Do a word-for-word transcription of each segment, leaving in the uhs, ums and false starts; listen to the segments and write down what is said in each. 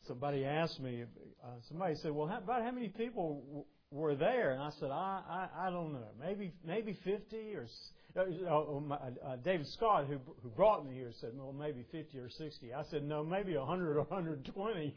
somebody asked me, uh, somebody said, well, how, about how many people w- were there? And I said, I, I, I don't know. Maybe maybe fifty or... Uh, my, uh, David Scott, who who brought me here, said, well, maybe fifty or sixty. I said, no, maybe one hundred or one hundred twenty.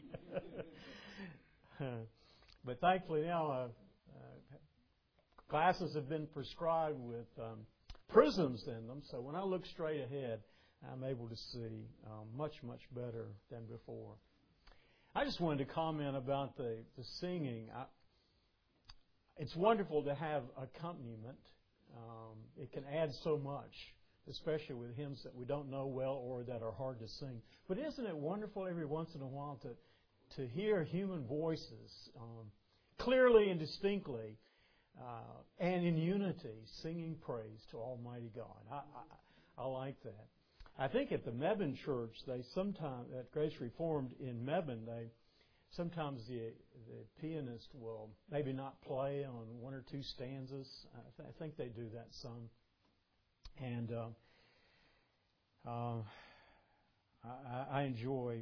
But thankfully now uh, uh, classes have been prescribed with um, prisms in them, so when I look straight ahead, I'm able to see um, much, much better than before. I just wanted to comment about the, the singing. I, it's wonderful to have accompaniment. Um, it can add so much, especially with hymns that we don't know well or that are hard to sing. But isn't it wonderful every once in a while to to hear human voices um, clearly and distinctly uh, and in unity singing praise to Almighty God? I, I, I like that. I think at the Mebane Church, they sometimes at Grace Reformed in Mebane, they sometimes the the pianist will maybe not play on one or two stanzas. I, th- I think they do that some. And uh, uh, I, I enjoy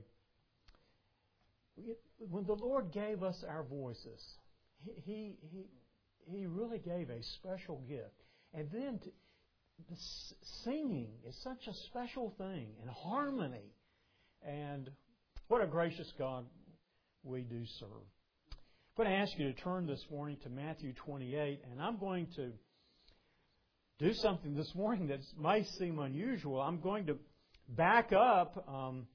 when the Lord gave us our voices. He he he, he really gave a special gift, and then to, the singing is such a special thing, and harmony, and what a gracious God we do serve. I'm going to ask you to turn this morning to Matthew twenty-eight, and I'm going to do something this morning that might seem unusual. I'm going to back up. Um,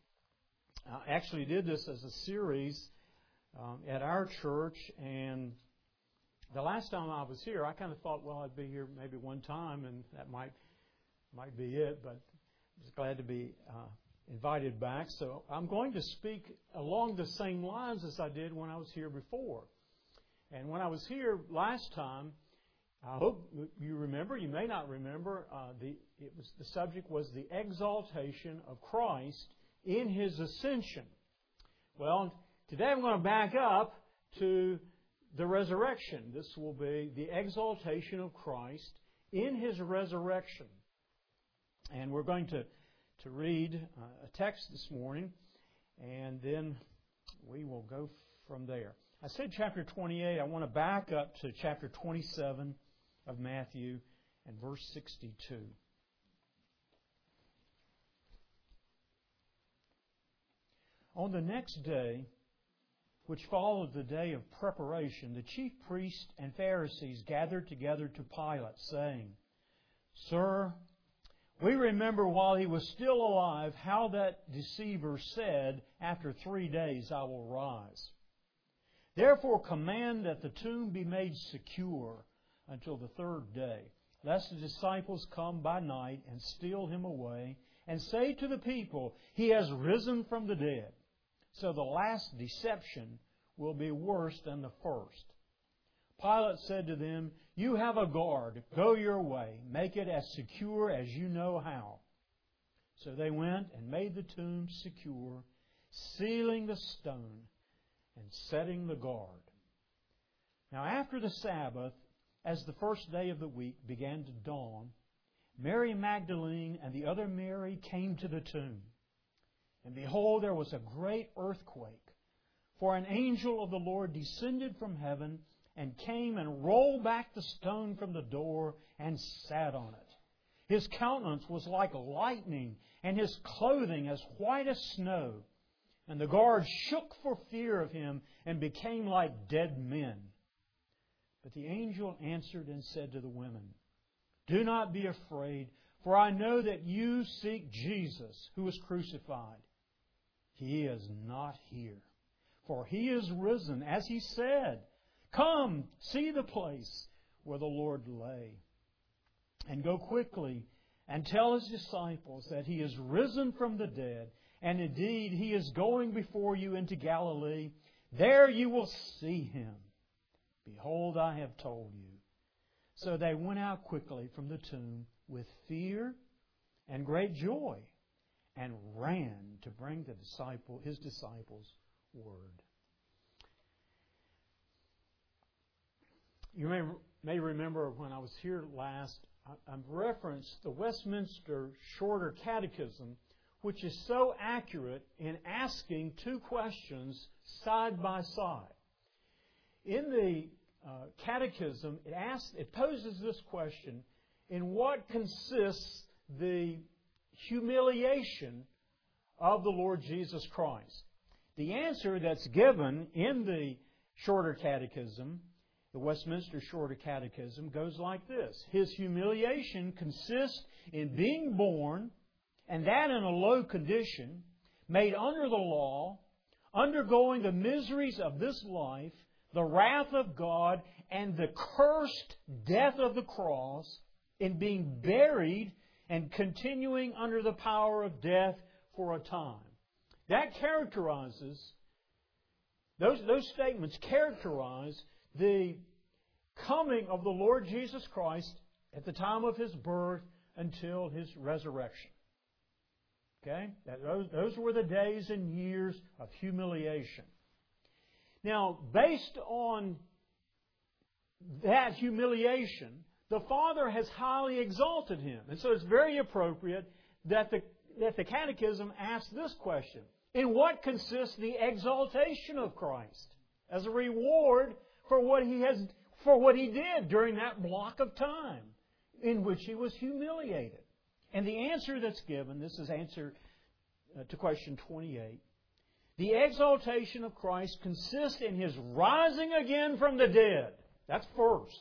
I actually did this as a series um, at our church, and the last time I was here, I kind of thought, well, I'd be here maybe one time, and that might might be it, but I was glad to be uh, invited back. So I'm going to speak along the same lines as I did when I was here before. And when I was here last time, I hope you remember, you may not remember, uh, the it was the subject was the exaltation of Christ in His ascension. Well, today I'm going to back up to the resurrection. This will be the exaltation of Christ in His resurrection. And we're going to, to read uh, a text this morning, and then we will go from there. I said chapter twenty-eight. I want to back up to chapter twenty-seven of Matthew and verse sixty-two. On the next day, which followed the day of preparation, the chief priests and Pharisees gathered together to Pilate, saying, Sir, we remember while he was still alive how that deceiver said, After three days I will rise. Therefore command that the tomb be made secure until the third day, lest the disciples come by night and steal him away, and say to the people, He has risen from the dead. So the last deception will be worse than the first. Pilate said to them, You have a guard. Go your way. Make it as secure as you know how. So they went and made the tomb secure, sealing the stone and setting the guard. Now after the Sabbath, as the first day of the week began to dawn, Mary Magdalene and the other Mary came to the tomb. And behold, there was a great earthquake, for an angel of the Lord descended from heaven and came and rolled back the stone from the door and sat on it. His countenance was like lightning, and his clothing as white as snow. And the guards shook for fear of him and became like dead men. But the angel answered and said to the women, Do not be afraid, for I know that you seek Jesus, who was crucified. He is not here, for He is risen, as He said. Come, see the place where the Lord lay. And go quickly and tell His disciples that He is risen from the dead, and indeed He is going before you into Galilee. There you will see Him. Behold, I have told you. So they went out quickly from the tomb with fear and great joy, and ran to bring the disciple, His disciples word. You may, may remember when I was here last, I, I referenced the Westminster Shorter Catechism, which is so accurate in asking two questions side by side. In the uh, Catechism, it asks, it poses this question: in what consists the humiliation of the Lord Jesus Christ? The answer that's given in the Shorter Catechism, the Westminster Shorter Catechism, goes like this: His humiliation consists in being born, and that in a low condition, made under the law, undergoing the miseries of this life, the wrath of God, and the cursed death of the cross, in being buried and continuing under the power of death for a time. That characterizes, those, those statements characterize the coming of the Lord Jesus Christ at the time of His birth until His resurrection. Okay? That, those, those were the days and years of humiliation. Now, based on that humiliation, the Father has highly exalted Him. And so it's very appropriate that the, that the Catechism asks this question: in what consists the exaltation of Christ as a reward for what He has, for what He did during that block of time in which He was humiliated? And the answer that's given, this is answer uh, to question twenty-eight. The exaltation of Christ consists in His rising again from the dead. That's first.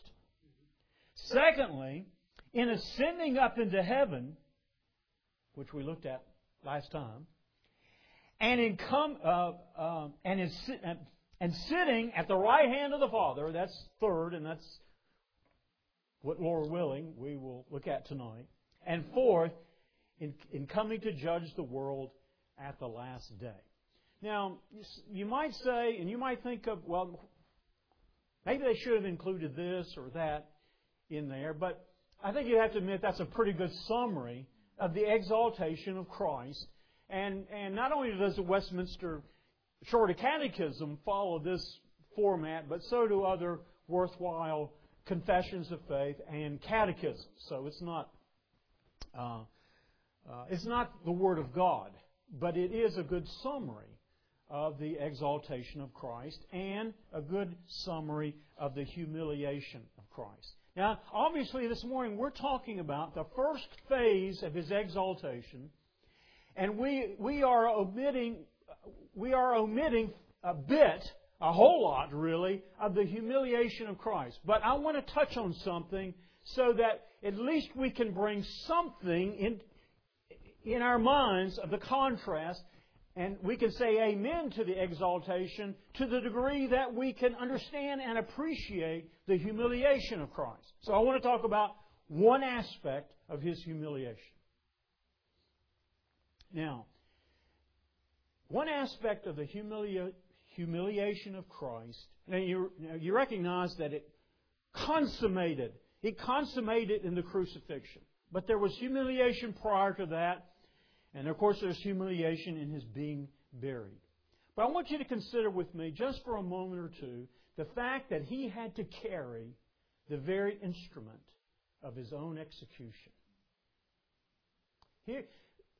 Secondly, in ascending up into heaven, which we looked at last time, and in come uh, uh, and in uh, and sitting at the right hand of the Father. That's third, and that's what, Lord willing, we will look at tonight. And fourth, in, in coming to judge the world at the last day. Now, you might say, and you might think of, well, maybe they should have included this or that in there, but I think you have to admit that's a pretty good summary of the exaltation of Christ. And, and not only does the Westminster Shorter Catechism follow this format, but so do other worthwhile confessions of faith and catechisms. So it's not uh, uh, it's not the Word of God, but it is a good summary of the exaltation of Christ and a good summary of the humiliation of Christ. Now, obviously this morning we're talking about the first phase of His exaltation, and we we are omitting we are omitting a bit, a whole lot really, of the humiliation of Christ. But I want to touch on something so that at least we can bring something in in our minds of the contrast. And we can say amen to the exaltation to the degree that we can understand and appreciate the humiliation of Christ. So I want to talk about one aspect of His humiliation. Now, one aspect of the humili- humiliation of Christ, now you, you recognize that it consummated. It consummated in the crucifixion. But there was humiliation prior to that. And of course, there's humiliation in His being buried. But I want you to consider with me, just for a moment or two, the fact that He had to carry the very instrument of His own execution. Here,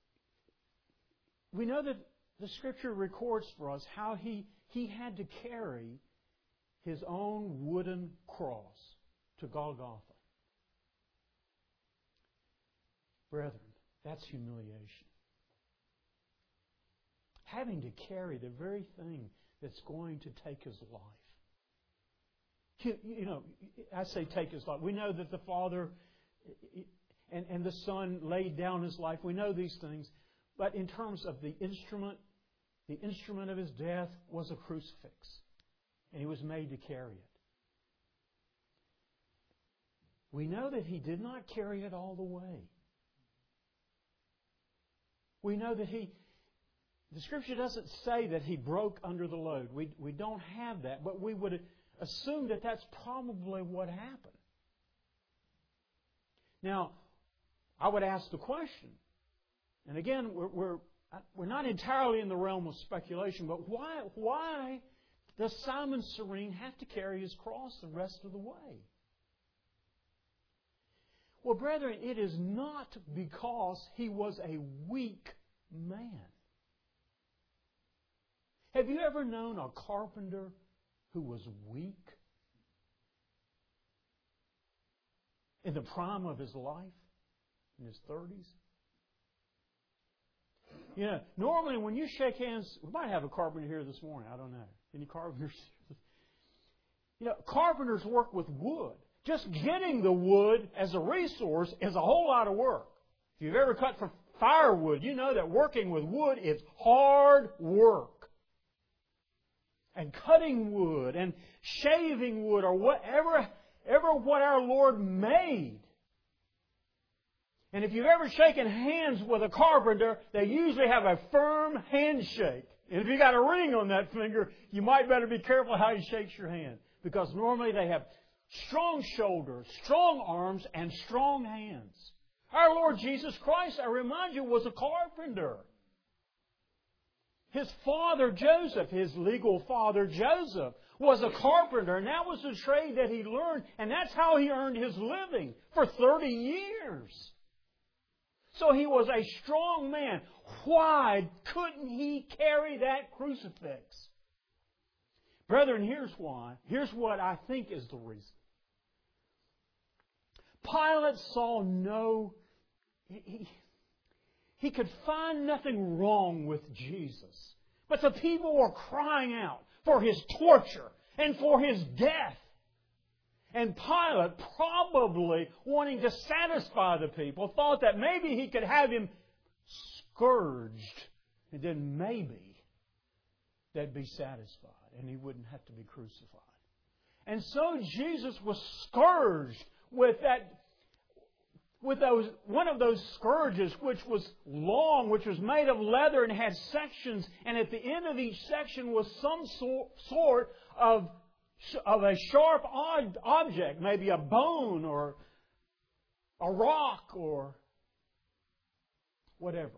we know that the Scripture records for us how He, he had to carry His own wooden cross to Golgotha. Brethren, that's humiliation. Having to carry the very thing that's going to take His life. You, you know, I say take His life. We know that the Father and, and the Son laid down His life. We know these things. But in terms of the instrument, the instrument of His death was a crucifix. And He was made to carry it. We know that He did not carry it all the way. We know that He... The Scripture doesn't say that He broke under the load. We, we don't have that, but we would assume that that's probably what happened. Now, I would ask the question, and again, we're, we're, we're not entirely in the realm of speculation, but why, why does Simon Cyrene have to carry his cross the rest of the way? Well, brethren, it is not because he was a weak man. Have you ever known a carpenter who was weak in the prime of his life, in his thirties? You know, normally when you shake hands, we might have a carpenter here this morning. I don't know. Any carpenters? You know, carpenters work with wood. Just getting the wood as a resource is a whole lot of work. If you've ever cut for firewood, you know that working with wood is hard work. And cutting wood and shaving wood or whatever ever what our Lord made. And if you've ever shaken hands with a carpenter, they usually have a firm handshake. And if you got a ring on that finger, you might better be careful how you shake your hand. Because normally they have strong shoulders, strong arms, and strong hands. Our Lord Jesus Christ, I remind you, was a carpenter. His father Joseph, his legal father Joseph, was a carpenter. And that was the trade that he learned. And that's how he earned his living for thirty years. So he was a strong man. Why couldn't he carry that crucifix? Brethren, here's why. Here's what I think is the reason. Pilate saw no... He, he could find nothing wrong with Jesus. But the people were crying out for His torture and for His death. And Pilate, probably wanting to satisfy the people, thought that maybe he could have Him scourged, and then maybe they'd be satisfied and He wouldn't have to be crucified. And so Jesus was scourged with that, with those one of those scourges which was long, which was made of leather and had sections, and at the end of each section was some sort of of a sharp object, maybe a bone or a rock or whatever.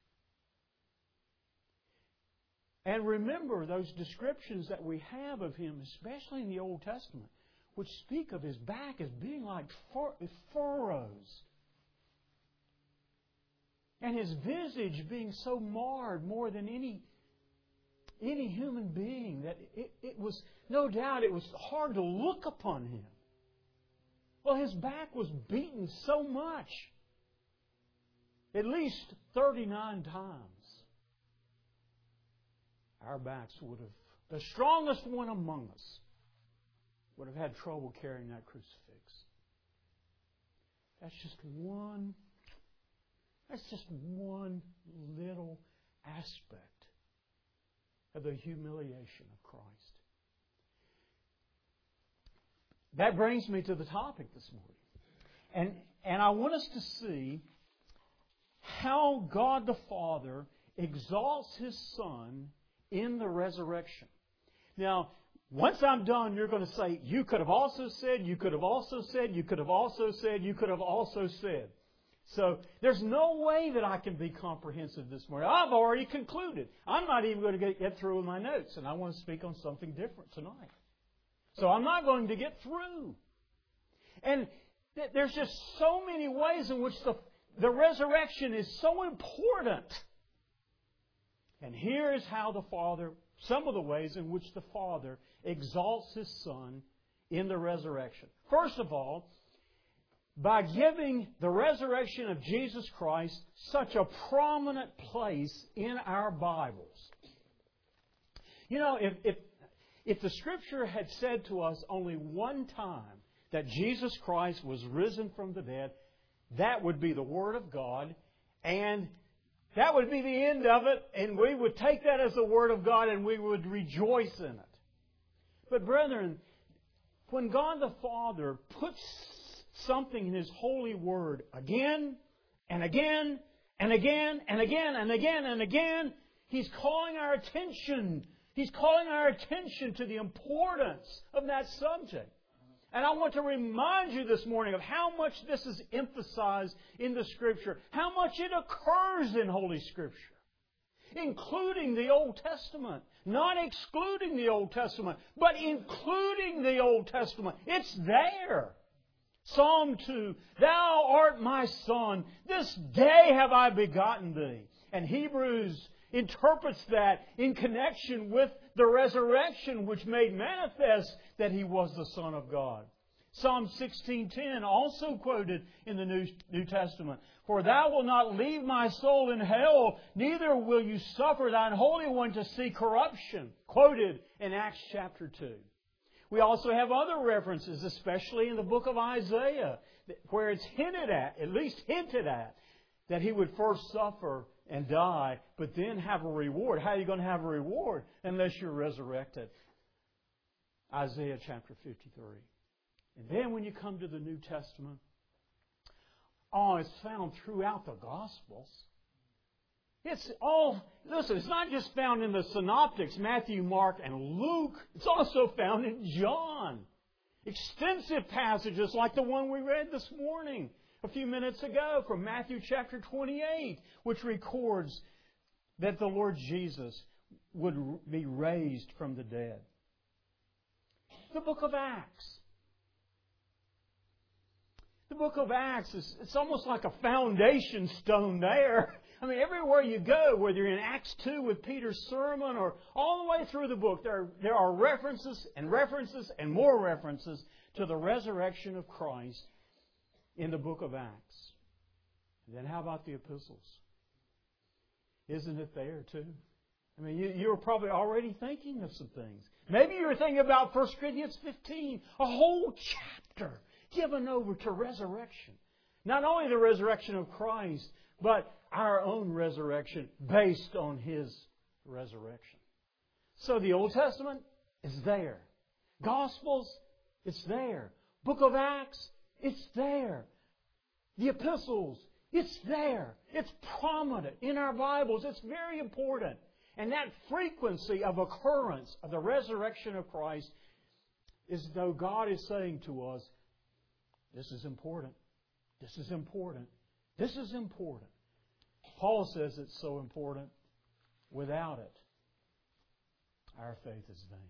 And remember those descriptions that we have of Him, especially in the Old Testament, which speak of His back as being like fur- furrows. And His visage being so marred more than any any human being that it, it was, no doubt, it was hard to look upon Him. Well, His back was beaten so much, at least thirty-nine times. Our backs would have, the strongest one among us, would have had trouble carrying that crucifix. That's just one, that's just one little aspect of the humiliation of Christ. That brings me to the topic this morning. And, and I want us to see how God the Father exalts His Son in the resurrection. Now, once I'm done, you're going to say, you could have also said, you could have also said, you could have also said, you could have also said. So there's no way that I can be comprehensive this morning. I've already concluded. I'm not even going to get, get through with my notes, and I want to speak on something different tonight. So I'm not going to get through. And th- there's just so many ways in which the, the resurrection is so important. And here is how the Father, some of the ways in which the Father exalts His Son in the resurrection. First of all, by giving the resurrection of Jesus Christ such a prominent place in our Bibles. You know, if, if, if the Scripture had said to us only one time that Jesus Christ was risen from the dead, that would be the Word of God, and that would be the end of it, and we would take that as the Word of God and we would rejoice in it. But brethren, when God the Father puts something in His holy Word again and again and again and again and again and again, He's calling our attention. He's calling our attention to the importance of that subject. And I want to remind you this morning of how much this is emphasized in the Scripture, how much it occurs in Holy Scripture, including the Old Testament, not excluding the Old Testament, but including the Old Testament. It's there. Psalm two, Thou art my Son, this day have I begotten Thee. And Hebrews interprets that in connection with the resurrection, which made manifest that He was the Son of God. Psalm sixteen ten, also quoted in the New, New Testament. For Thou wilt not leave my soul in hell, neither will You suffer Thine Holy One to see corruption. Quoted in Acts chapter two. We also have other references, especially in the book of Isaiah, where it's hinted at, at least hinted at, that He would first suffer and die, but then have a reward. How are you going to have a reward unless you're resurrected? Isaiah chapter fifty-three. And then when you come to the New Testament, oh, it's found throughout the Gospels. It's all, listen, it's not just found in the Synoptics, Matthew, Mark, and Luke. It's also found in John. Extensive passages like the one we read this morning, a few minutes ago, from Matthew chapter twenty-eight, which records that the Lord Jesus would be raised from the dead. The book of Acts. The book of Acts is it's almost like a foundation stone there. I mean, everywhere you go, whether you're in Acts two with Peter's sermon or all the way through the book, there, there are references and references and more references to the resurrection of Christ in the book of Acts. And then how about the epistles? Isn't it there too? I mean, you, you were probably already thinking of some things. Maybe you were thinking about First Corinthians fifteen, a whole chapter given over to resurrection. Not only the resurrection of Christ, but our own resurrection based on His resurrection. So the Old Testament is there. Gospels, it's there. Book of Acts, it's there. The epistles, it's there. It's prominent in our Bibles. It's very important. And that frequency of occurrence of the resurrection of Christ is as though God is saying to us, this is important. This is important. This is important. Paul says it's so important. Without it, our faith is vain.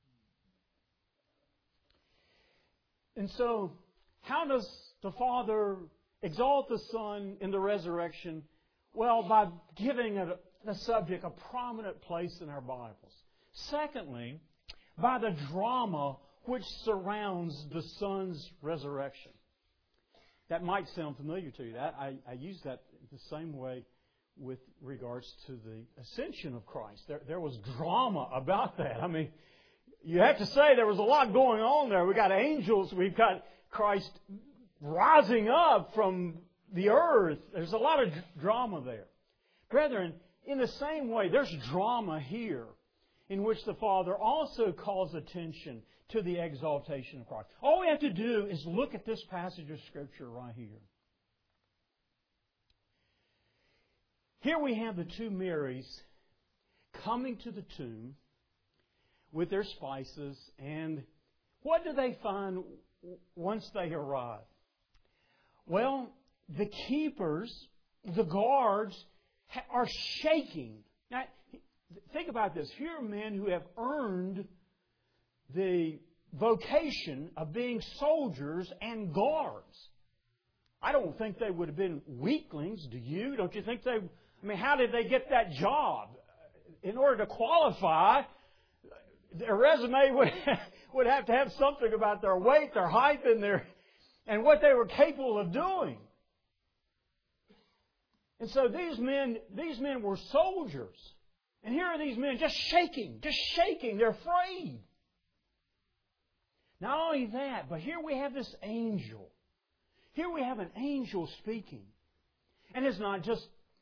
And so, how does the Father exalt the Son in the resurrection? Well, by giving it, the subject a prominent place in our Bibles. Secondly, by the drama which surrounds the Son's resurrection. That might sound familiar to you. That I, I use that the same way with regards to the ascension of Christ. There, there was drama about that. I mean, you have to say there was a lot going on there. We've got angels. We've got Christ rising up from the earth. There's a lot of drama there. Brethren, in the same way, there's drama here in which the Father also calls attention to the exaltation of Christ. All we have to do is look at this passage of Scripture right here. Here we have the two Marys coming to the tomb with their spices, and what do they find once they arrive? Well, the keepers, the guards, are shaking. Now, think about this. Here are men who have earned the vocation of being soldiers and guards. I don't think they would have been weaklings, do you? Don't you think they... I mean, how did they get that job? In order to qualify, their resume would would have to have something about their weight, their height, and their and what they were capable of doing. And so these men, these men were soldiers. And here are these men just shaking, just shaking. They're afraid. Not only that, but here we have this angel. Here we have an angel speaking. And it's not just...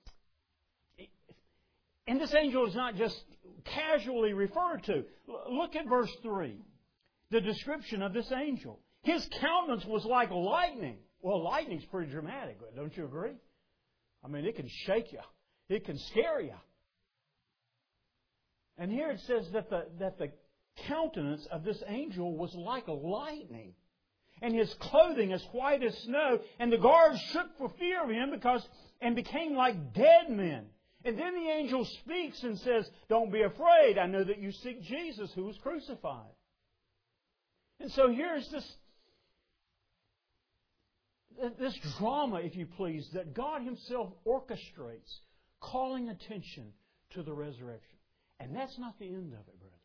And this angel is not just casually referred to. Look at verse three. The description of this angel. His countenance was like lightning. Well, lightning's pretty dramatic, don't you agree? I mean, it can shake you. It can scare you. And here it says that the, that the countenance of this angel was like a lightning. And his clothing as white as snow. And the guards shook for fear of him because and became like dead men. And then the angel speaks and says, don't be afraid. I know that you seek Jesus who was crucified. And so here's this, this drama, if you please, that God Himself orchestrates, calling attention to the resurrection. And that's not the end of it, brother.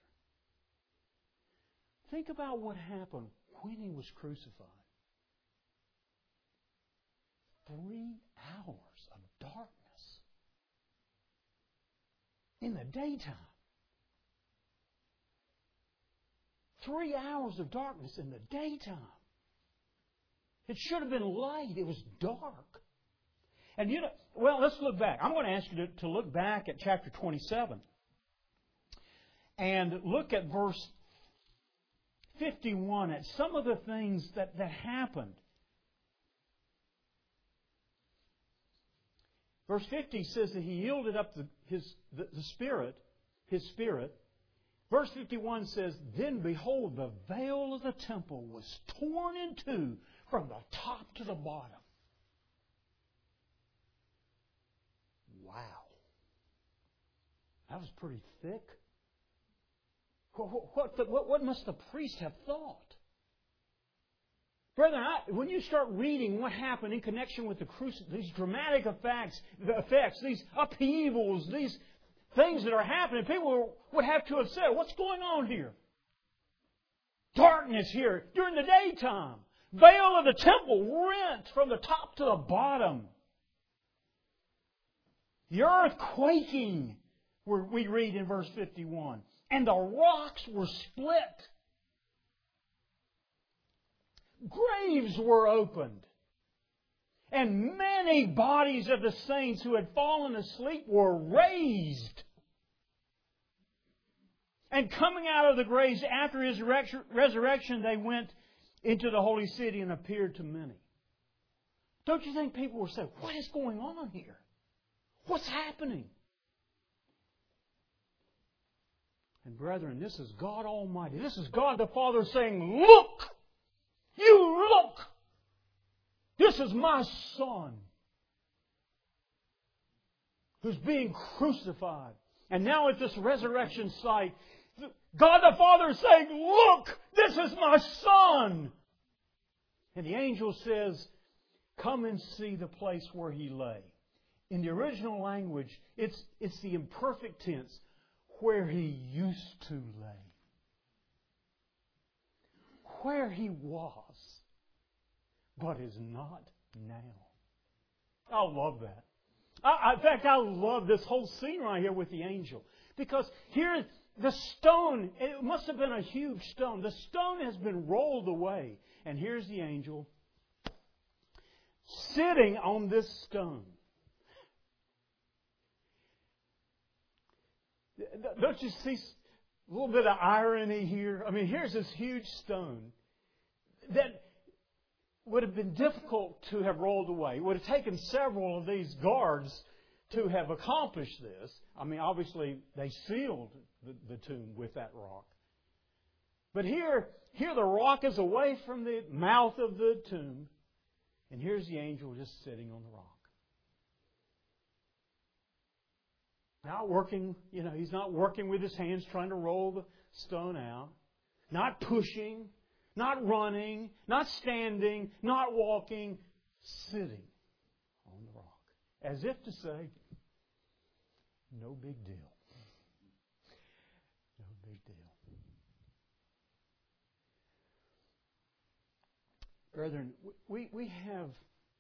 Think about what happened when He was crucified. Three hours of darkness in the daytime. Three hours of darkness in the daytime. It should have been light. It was dark. And you know, well, let's look back. I'm going to ask you to, to look back at chapter twenty-seven. And look at verse fifty-one, at some of the things that, that happened. Verse fifty says that He yielded up the, his, the, the Spirit, His Spirit. Verse fifty-one says, Then behold, the veil of the temple was torn in two from the top to the bottom. Wow. That was pretty thick. What, what, what, what must the priest have thought? Brethren, I, when you start reading what happened in connection with the crucifix, these dramatic effects, the effects, these upheavals, these things that are happening, people would have to have said, what's going on here? Darkness here during the daytime. Veil of the temple rent from the top to the bottom. The earth quaking, we read in verse fifty-one. And the rocks were split. Graves were opened. And many bodies of the saints who had fallen asleep were raised. And coming out of the graves after His resurrection, they went into the holy city and appeared to many. Don't you think people were saying, what is going on here? What's happening? And brethren, this is God Almighty. This is God the Father saying, look! You look! This is my Son who's being crucified. And now at this resurrection site, God the Father is saying, look! This is my Son! And the angel says, come and see the place where He lay. In the original language, it's, it's the imperfect tense, where He used to lay. Where He was, but is not now. I love that. I, in fact, I love this whole scene right here with the angel. Because here, the stone, it must have been a huge stone. The stone has been rolled away. And here's the angel sitting on this stone. Don't you see a little bit of irony here? I mean, here's this huge stone that would have been difficult to have rolled away. It would have taken several of these guards to have accomplished this. I mean, obviously, they sealed the, the tomb with that rock. But here, here the rock is away from the mouth of the tomb. And here's the angel just sitting on the rock. Not working, you know, He's not working with His hands trying to roll the stone out. Not pushing, not running, not standing, not walking, sitting on the rock. As if to say, no big deal. No big deal. Brethren, we, we have...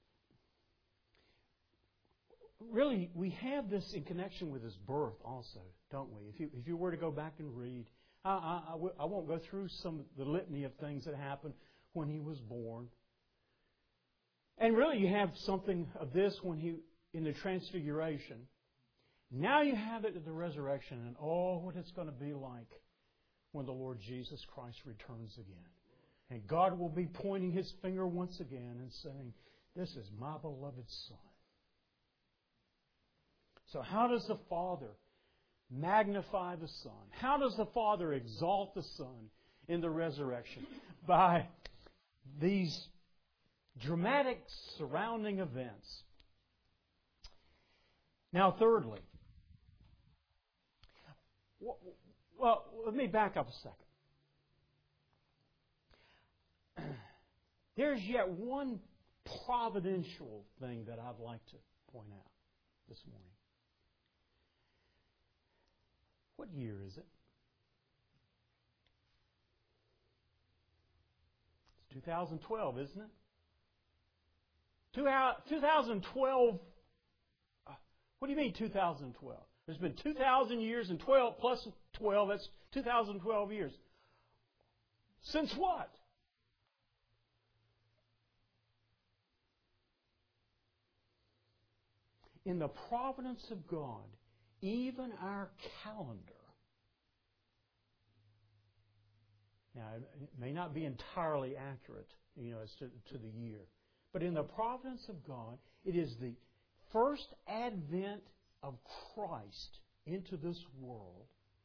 Really, we have this in connection with His birth also, don't we? If you, if you were to go back and read, I, I, I, w- I won't go through some of the litany of things that happened when He was born. And really, you have something of this when He in the Transfiguration. Now you have it at the resurrection, and oh, what it's going to be like when the Lord Jesus Christ returns again. And God will be pointing His finger once again and saying, "This is my beloved Son." So how does the Father magnify the Son? How does the Father exalt the Son in the resurrection? By these dramatic surrounding events. Now, thirdly, well, let me back up a second. There's yet one providential thing that I'd like to point out this morning. What year is it? It's two thousand twelve, isn't it? twenty twelve. Uh, what do you mean two thousand twelve? There's been two thousand years and twelve plus twelve, that's two thousand twelve years. Since what? In the providence of God, even our calendar, now it may not be entirely accurate, you know, as to, to the year, but in the providence of God, it is the first advent of Christ into this world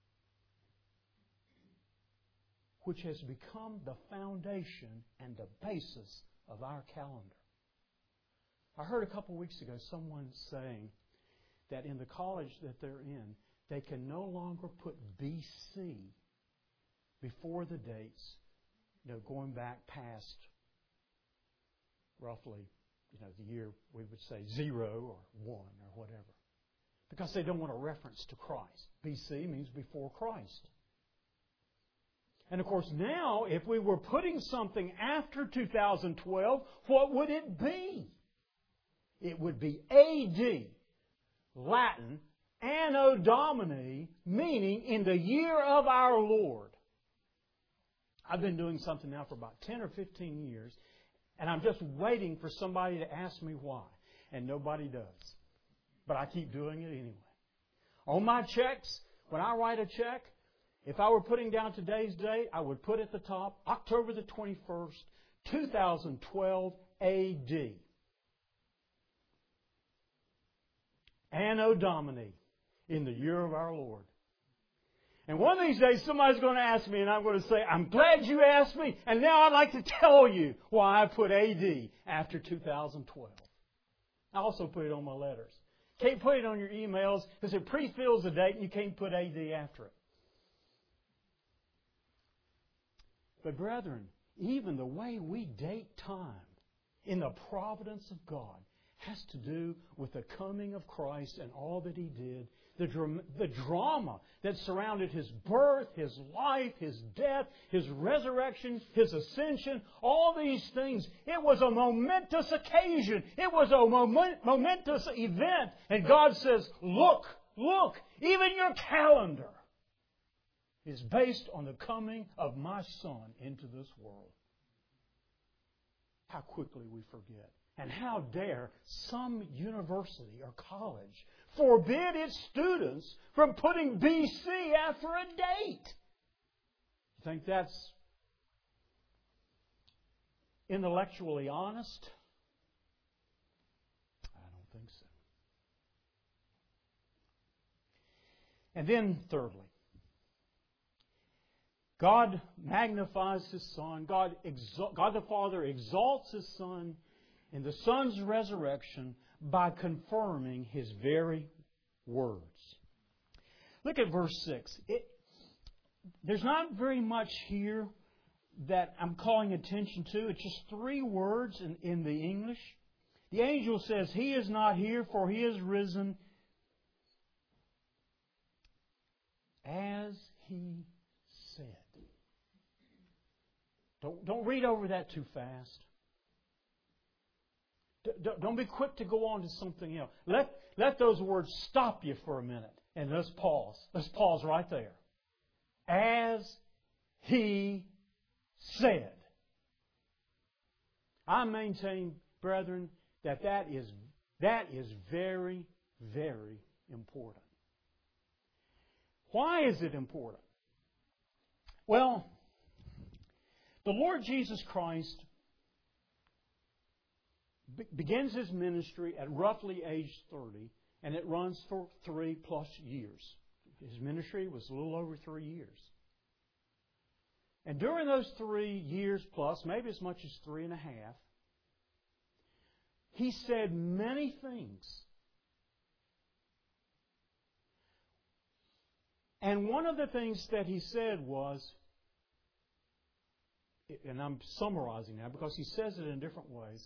which has become the foundation and the basis of our calendar. I heard a couple of weeks ago someone saying that in the college that they're in, they can no longer put B C before the dates, you know, going back past roughly, you know, the year we would say zero or one or whatever. Because they don't want a reference to Christ. B C means before Christ. And of course now, if we were putting something after two thousand twelve, what would it be? It would be A D, Latin, Anno Domini, meaning in the year of our Lord. I've been doing something now for about ten or fifteen years, and I'm just waiting for somebody to ask me why. And nobody does. But I keep doing it anyway. On my checks, when I write a check, if I were putting down today's date, I would put at the top, October the twenty-first, two thousand twelve A D. Anno Domini, in the year of our Lord. And one of these days somebody's going to ask me and I'm going to say, I'm glad you asked me, and now I'd like to tell you why I put A D after two thousand twelve. I also put it on my letters. Can't put it on your emails because it pre-fills the date and you can't put A D after it. But brethren, even the way we date time in the providence of God has to do with the coming of Christ and all that He did. The, dram- the drama that surrounded His birth, His life, His death, His resurrection, His ascension, all these things. It was a momentous occasion. It was a moment- momentous event. And God says, look, look, even your calendar is based on the coming of my Son into this world. How quickly we forget. And how dare some university or college forbid its students from putting B C after a date? You think that's intellectually honest? I don't think so. And then, thirdly, God magnifies His Son. God, exalt, God the Father exalts His Son in the Son's resurrection by confirming His very words. Look at verse six. It, there's not very much here that I'm calling attention to. It's just three words in, in the English. The angel says, He is not here, for He is risen as He said. Don't, don't read over that too fast. Don't be quick to go on to something else. Let, let those words stop you for a minute. And let's pause. Let's pause right there. As He said. I maintain, brethren, that that is, that is very, very important. Why is it important? Well, the Lord Jesus Christ begins His ministry at roughly age thirty, and it runs for three plus years. His ministry was a little over three years. And during those three years plus, maybe as much as three and a half, He said many things. And one of the things that He said was, and I'm summarizing now because He says it in different ways,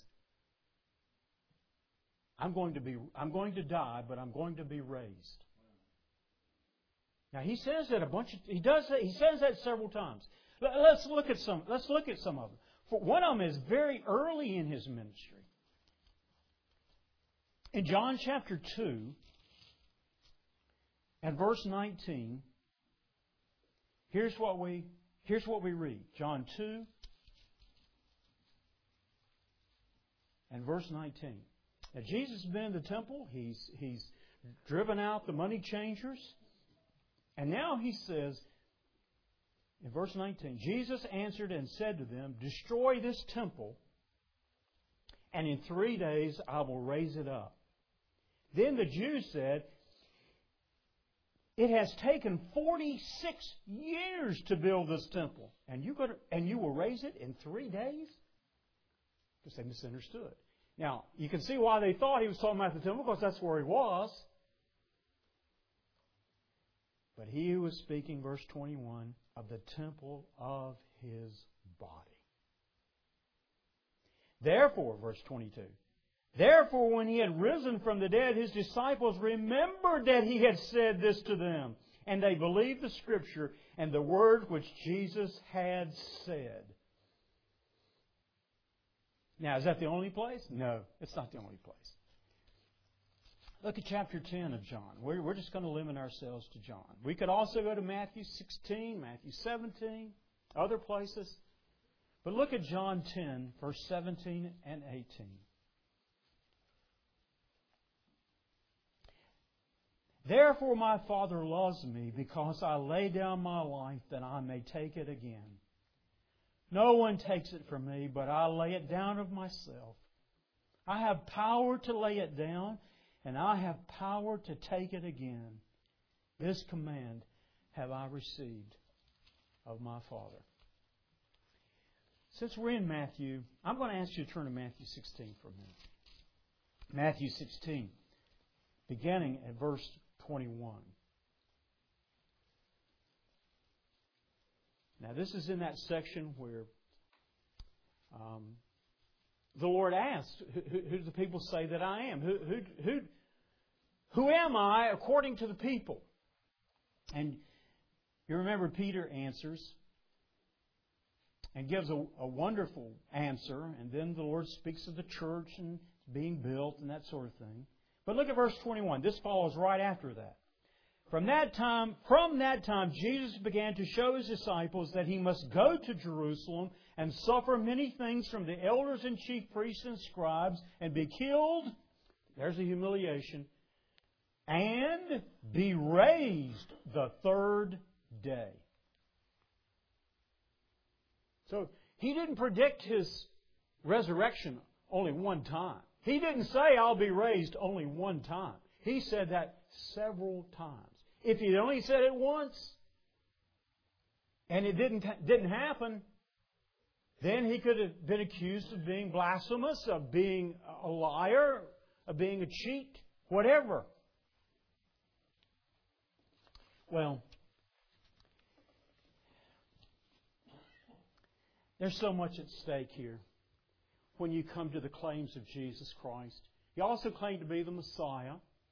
I'm going to be, I'm going to die, but I'm going to be raised. Now he says that a bunch of he does that, he says that several times. Let's look at some. Let's look at some of them. For one of them is very early in his ministry. In John chapter two and verse nineteen, here's what we here's what we read. John two and verse nineteen. Now Jesus has been in the temple. He's he's driven out the money changers. And now he says, in verse nineteen, Jesus answered and said to them, "Destroy this temple, and in three days I will raise it up." Then the Jews said, "It has taken forty-six years to build this temple, and you got to, and you will raise it in three days?" Because they misunderstood. Now, you can see why they thought he was talking about the temple, because that's where he was. But he who was speaking, verse twenty-one, of the temple of his body. Therefore, verse twenty-two, therefore when he had risen from the dead, his disciples remembered that he had said this to them, and they believed the Scripture and the word which Jesus had said. Now, is that the only place? No, it's not the only place. Look at chapter ten of John. We're, we're just going to limit ourselves to John. We could also go to Matthew sixteen, Matthew seventeen, other places. But look at John ten, verse seventeen and eighteen. Therefore my Father loves me, because I lay down my life that I may take it again. No one takes it from me, but I lay it down of myself. I have power to lay it down, and I have power to take it again. This command have I received of my Father. Since we're in Matthew, I'm going to ask you to turn to Matthew sixteen for a minute. Matthew sixteen, beginning at verse twenty-one. Now, this is in that section where um, the Lord asked, who, who do the people say that I am? Who, who, who, who am I according to the people? And you remember Peter answers and gives a, a wonderful answer. And then the Lord speaks of the church and being built and that sort of thing. But look at verse twenty-one. This follows right after that. From that time, from that time, Jesus began to show His disciples that He must go to Jerusalem and suffer many things from the elders and chief priests and scribes and be killed, there's a humiliation, and be raised the third day. So He didn't predict His resurrection only one time. He didn't say, "I'll be raised" only one time. He said that several times. If He'd only said it once, and it didn't, didn't happen, then He could have been accused of being blasphemous, of being a liar, of being a cheat, whatever. Well, there's so much at stake here when you come to the claims of Jesus Christ. He also claimed to be the Messiah.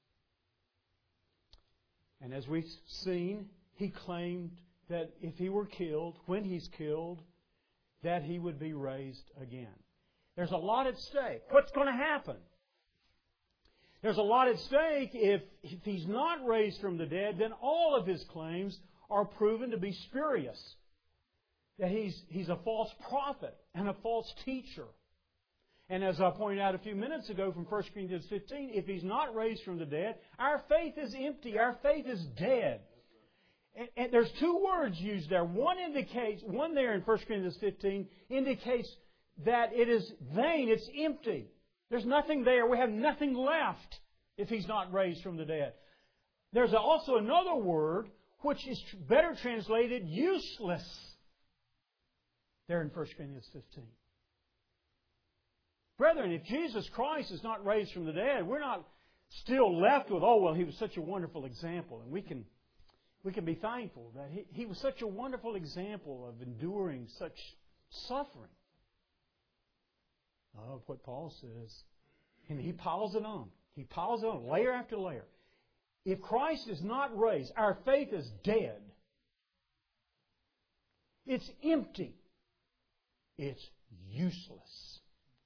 And as we've seen, He claimed that if He were killed, when He's killed, that He would be raised again. There's a lot at stake. What's going to happen? There's a lot at stake. If, if He's not raised from the dead, then all of His claims are proven to be spurious. That He's, he's a false prophet and a false teacher. And as I pointed out a few minutes ago from First Corinthians fifteen, if He's not raised from the dead, our faith is empty. Our faith is dead. And, and there's two words used there. One indicates, one there in First Corinthians fifteen indicates that it is vain, it's empty. There's nothing there. We have nothing left if He's not raised from the dead. There's also another word which is better translated useless there in First Corinthians fifteen. Brethren, if Jesus Christ is not raised from the dead, we're not still left with, "Oh, well, He was such a wonderful example." And we can we can be thankful that He, he was such a wonderful example of enduring such suffering. Oh, what Paul says. And he piles it on. He piles it on layer after layer. If Christ is not raised, our faith is dead. It's empty. It's useless.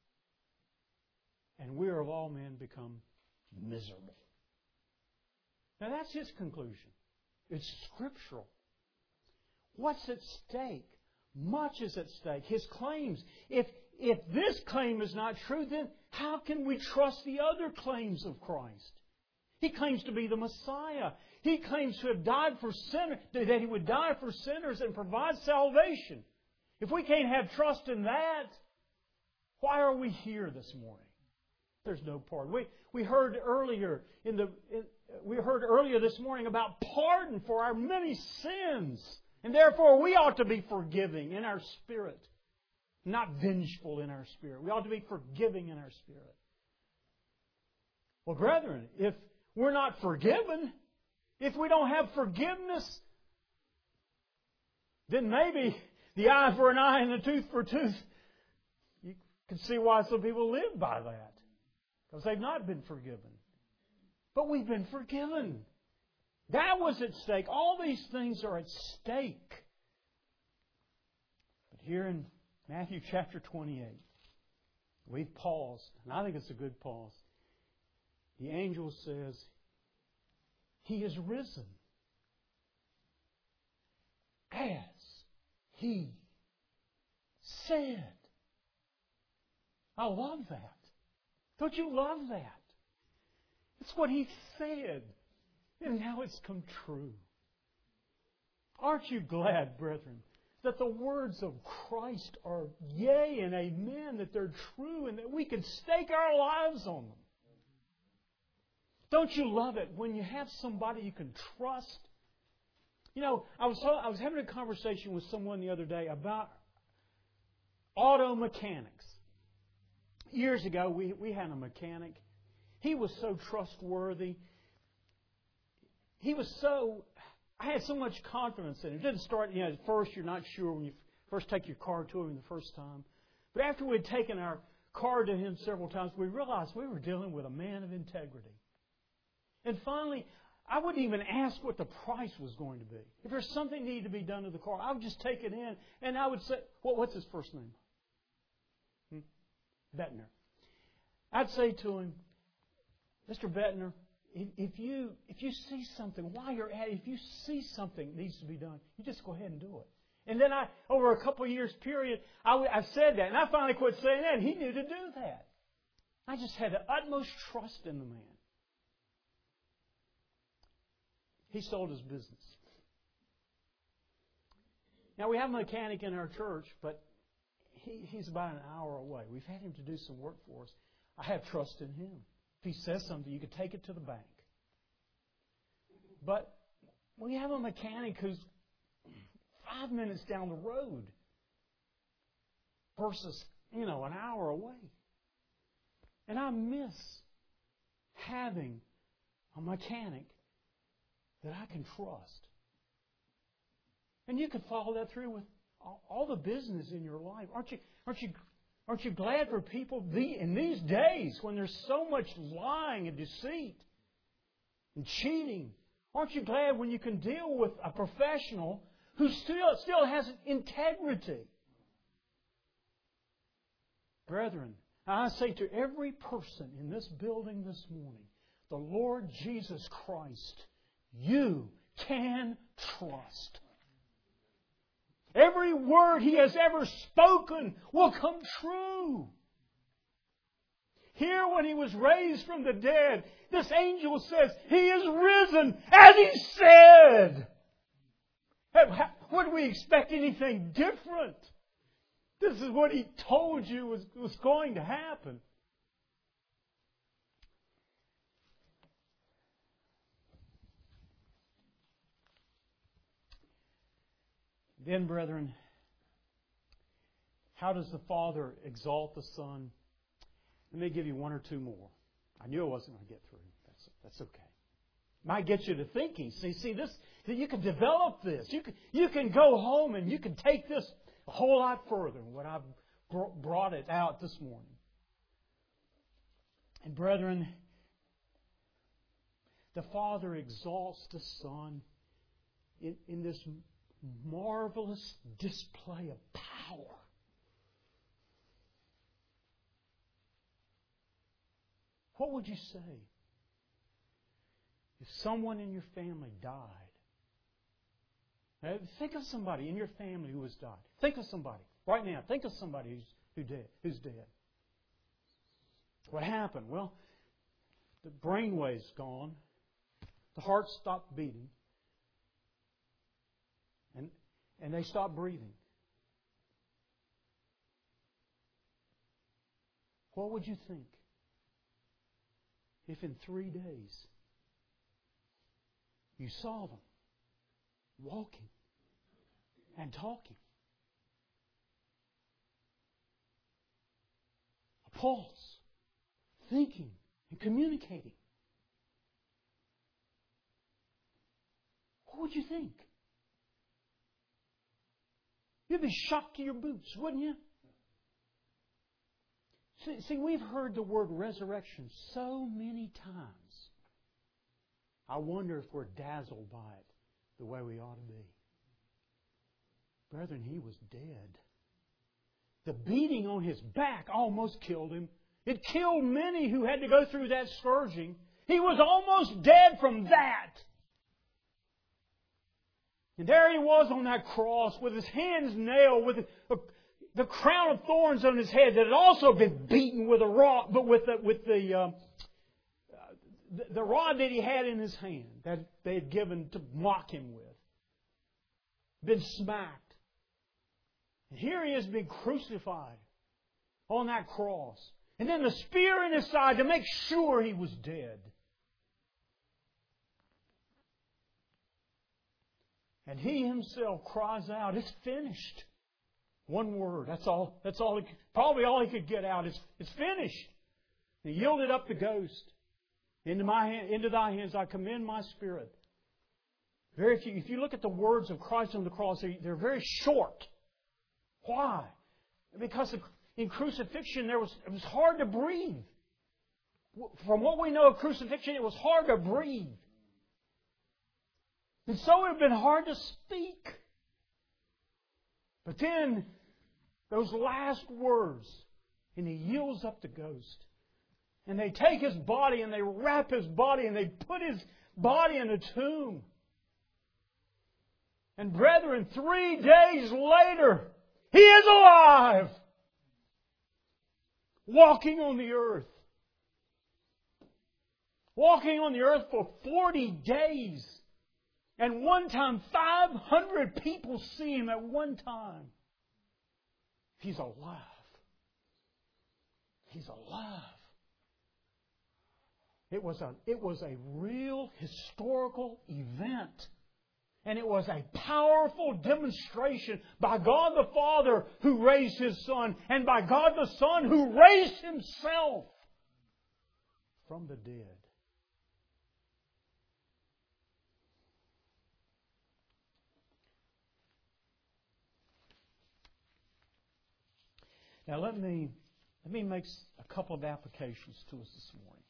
And we are of all men become miserable. Now that's his conclusion. It's scriptural. What's at stake? Much is at stake. His claims. If, if this claim is not true, then how can we trust the other claims of Christ? He claims to be the Messiah. He claims to have died for sinners, that He would die for sinners and provide salvation. If we can't have trust in that, why are we here this morning? There's no pardon. We we heard earlier in the in, we heard earlier this morning about pardon for our many sins, and therefore we ought to be forgiving in our spirit, not vengeful in our spirit. We ought to be forgiving in our spirit. Well, brethren, if we're not forgiven, if we don't have forgiveness, then maybe the eye for an eye and the tooth for a tooth. You can see why some people live by that. Because they've not been forgiven. But we've been forgiven. That was at stake. All these things are at stake. But here in Matthew chapter twenty-eight, we've paused, and I think it's a good pause. The angel says, He is risen, as He said. I love that. Don't you love that? It's what He said. And now it's come true. Aren't you glad, brethren, that the words of Christ are yea and amen, that they're true, and that we can stake our lives on them? Don't you love it when you have somebody you can trust? You know, I was I was having a conversation with someone the other day about auto mechanics. Years ago, we, we had a mechanic. He was so trustworthy. He was so... I had so much confidence in him. It didn't start, you know, at first you're not sure when you first take your car to him the first time. But after we had taken our car to him several times, we realized we were dealing with a man of integrity. And finally, I wouldn't even ask what the price was going to be. If there's something needed to be done to the car, I would just take it in and I would say, well, what's his first name? Bettner. I'd say to him, Mister Bettner, if, if you if you see something while you're at it, if you see something needs to be done, you just go ahead and do it. And then I, over a couple of years period, I, I said that, and I finally quit saying that, and he knew to do that. I just had the utmost trust in the man. He sold his business. Now we have a mechanic in our church, but He, he's about an hour away. We've had him to do some work for us. I have trust in him. If he says something, you can take it to the bank. But we have a mechanic who's five minutes down the road versus, you know, an hour away. And I miss having a mechanic that I can trust. And you can follow that through with all the business in your life. Aren't you, aren't you, aren't you glad for people in these days when there's so much lying and deceit and cheating? Aren't you glad when you can deal with a professional who still, still has integrity? Brethren, I say to every person in this building this morning, the Lord Jesus Christ, you can trust. Every word He has ever spoken will come true. Here, when He was raised from the dead, this angel says, He is risen as He said. Would we expect anything different? This is what He told you was, was going to happen. Then, brethren, how does the Father exalt the Son? Let me give you one or two more. I knew I wasn't going to get through. That's, that's okay. Might get you to thinking. See, see this. That you can develop this. You can, you can go home and you can take this a whole lot further than what I've brought it out this morning. And brethren, the Father exalts the Son in, in this marvelous display of power. What would you say if someone in your family died? Now, think of somebody in your family who has died. Think of somebody right now. Think of somebody who's who dead, who's dead. What happened? Well, the brainwave's gone. The heart stopped beating. And, and they stopped breathing. What would you think if in three days you saw them walking and talking? A pulse, thinking and communicating. What would you think? You'd be shocked to your boots, wouldn't you? See, see, we've heard the word resurrection so many times. I wonder if we're dazzled by it the way we ought to be. Brethren, He was dead. The beating on His back almost killed Him. It killed many who had to go through that scourging. He was almost dead from that. And there He was on that cross with His hands nailed, with a, a, the crown of thorns on His head that had also been beaten with a rod, but with the, with the, uh, the, the rod that He had in His hand that they had given to mock Him with. Been smacked. And here He is being crucified on that cross. And then the spear in His side to make sure He was dead. And He Himself cries out, "It's finished." One word. That's all. That's all. He, probably all He could get out is, "It's finished." He yielded up the ghost. Into my hand, into Thy hands I commend my spirit. Very few. If you look at the words of Christ on the cross, they're very short. Why? Because in crucifixion there was it was hard to breathe. From what we know of crucifixion, it was hard to breathe. And so it would have been hard to speak. But then, those last words, and He yields up the ghost. And they take His body and they wrap His body and they put His body in a tomb. And brethren, three days later, He is alive! Walking on the earth. Walking on the earth for forty days. And one time, five hundred people see Him at one time. He's alive. He's alive. It was a, it was a real historical event. And it was a powerful demonstration by God the Father who raised His Son, and by God the Son who raised Himself from the dead. Now let me let me make a couple of applications to us this morning.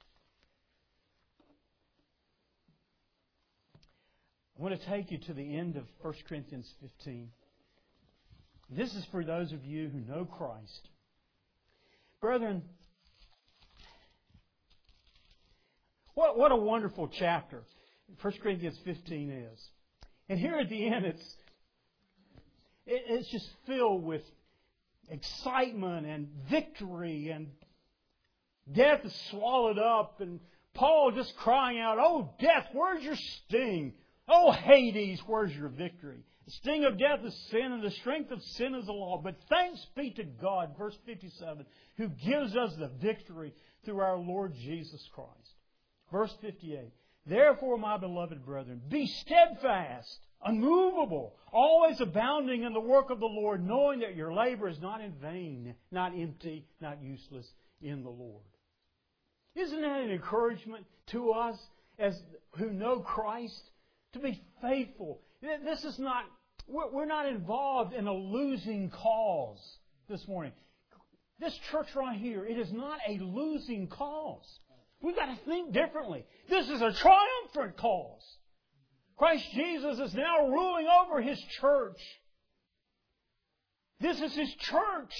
I want to take you to the end of First Corinthians fifteen. This is for those of you who know Christ. Brethren, what, what a wonderful chapter First Corinthians fifteen is. And here at the end, it's it, it's just filled with excitement and victory, and death is swallowed up, and Paul just crying out, "Oh, death, where's your sting? Oh, Hades, where's your victory? The sting of death is sin, and the strength of sin is the law. But thanks be to God," verse fifty-seven, "who gives us the victory through our Lord Jesus Christ." Verse fifty-eight, "Therefore, my beloved brethren, be steadfast, unmovable, always abounding in the work of the Lord, knowing that your labor is not in vain, not empty, not useless in the Lord." Isn't that an encouragement to us as who know Christ? To be faithful. This is not, we're not involved in a losing cause this morning. This church right here, it is not a losing cause. We've got to think differently. This is a triumphant cause. Christ Jesus is now ruling over His church. This is His church.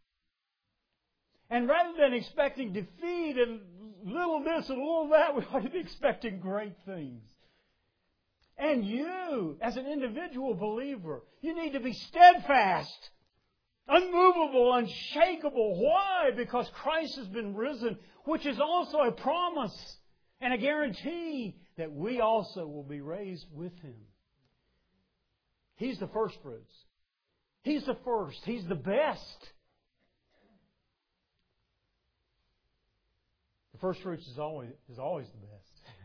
And rather than expecting defeat and little this and little that, we ought to be expecting great things. And you, as an individual believer, you need to be steadfast, unmovable, unshakable. Why? Because Christ has been risen, which is also a promise and a guarantee that we also will be raised with Him. He's the first fruits. He's the first. He's the best. The first fruits is always, is always the best.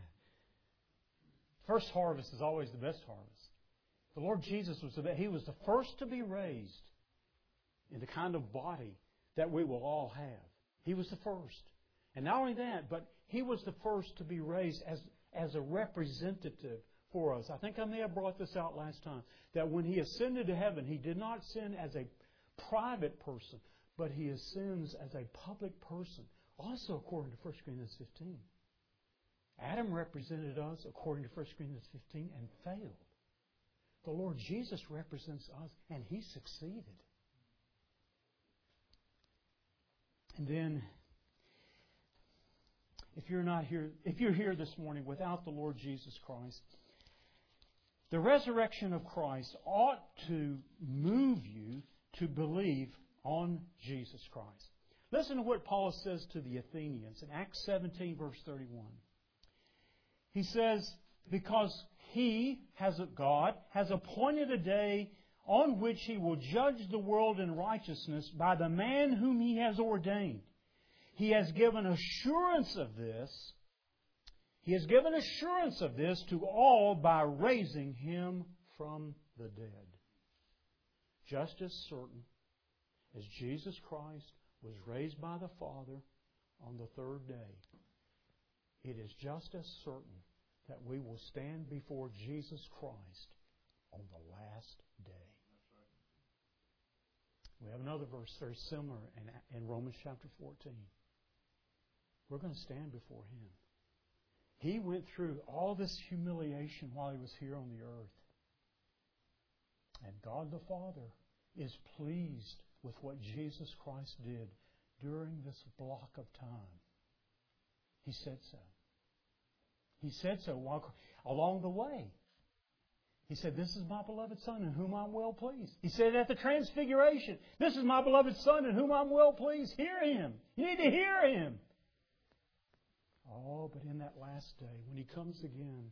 First harvest is always the best harvest. The Lord Jesus was the best. He was the first to be raised in the kind of body that we will all have. He was the first. And not only that, but He was the first to be raised as, as a representative for us. I think I may have brought this out last time, that when He ascended to heaven, He did not ascend as a private person, but He ascends as a public person. Also according to First Corinthians fifteen. Adam represented us according to First Corinthians fifteen and failed. The Lord Jesus represents us and He succeeded. And then, if you're not here, if you're here this morning without the Lord Jesus Christ, the resurrection of Christ ought to move you to believe on Jesus Christ. Listen to what Paul says to the Athenians in Acts seventeen, verse thirty-one. He says, because He, has God, has appointed a day on which He will judge the world in righteousness by the man whom He has ordained. He has given assurance of this. He has given assurance of this to all by raising Him from the dead. Just as certain as Jesus Christ was raised by the Father on the third day, it is just as certain that we will stand before Jesus Christ on the last day. We have another verse very similar in, in Romans chapter fourteen. We're going to stand before Him. He went through all this humiliation while He was here on the earth. And God the Father is pleased with what Jesus Christ did during this block of time. He said so. He said so while, along the way. He said, this is my beloved Son in whom I'm well pleased. He said at the Transfiguration, this is my beloved Son in whom I'm well pleased. Hear Him. You need to hear Him. Oh, but in that last day, when He comes again,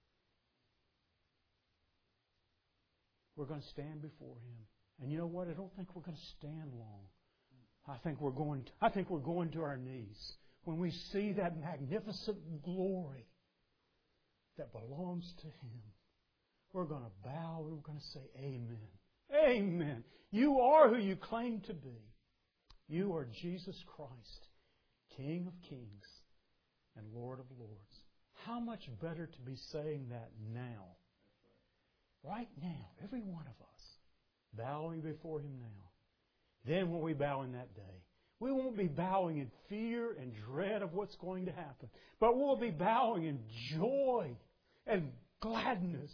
we're going to stand before Him. And you know what? I don't think we're going to stand long. I think we're going to, I think we're going to our knees when we see that magnificent glory that belongs to Him. We're going to bow. We're going to say, Amen. Amen. You are who you claim to be. You are Jesus Christ, King of kings and Lord of lords. How much better to be saying that now. Right now, every one of us, bowing before Him now. Then when we bow in that day, we won't be bowing in fear and dread of what's going to happen, but we'll be bowing in joy and gladness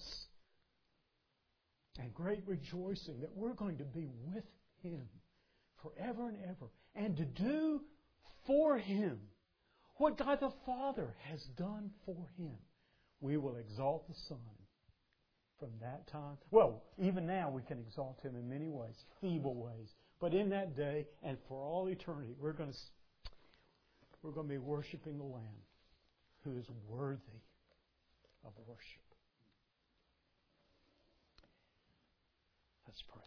and great rejoicing that we're going to be with Him forever and ever, and to do for Him what God the Father has done for Him. We will exalt the Son from that time. Well, even now we can exalt Him in many ways, feeble ways. But in that day and for all eternity, we're going to, we're going to be worshiping the Lamb who is worthy of worship. Let's pray.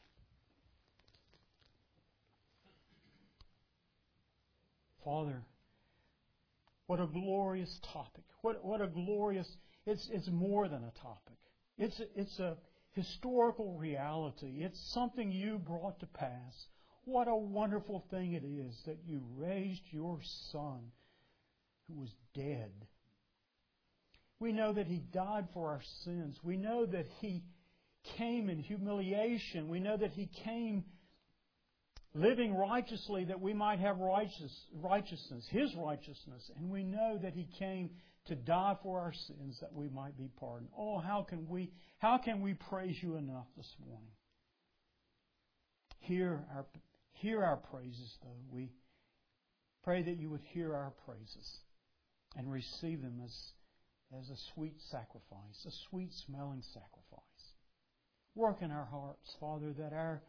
Father, what a glorious topic. What, what a glorious, it's, it's more than a topic. It's, it's a historical reality. It's something You brought to pass. What a wonderful thing it is that You raised Your Son who was dead. We know that He died for our sins. We know that He came in humiliation. We know that He came living righteously that we might have righteous, righteousness, His righteousness. And we know that He came to die for our sins that we might be pardoned. Oh, how can we, how can we praise You enough this morning? Hear our, hear our praises, though. We pray that You would hear our praises and receive them as, as a sweet sacrifice, a sweet smelling sacrifice. Work in our hearts, Father, that our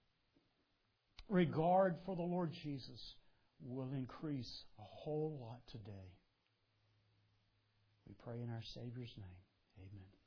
regard for the Lord Jesus will increase a whole lot today. We pray in our Savior's name. Amen.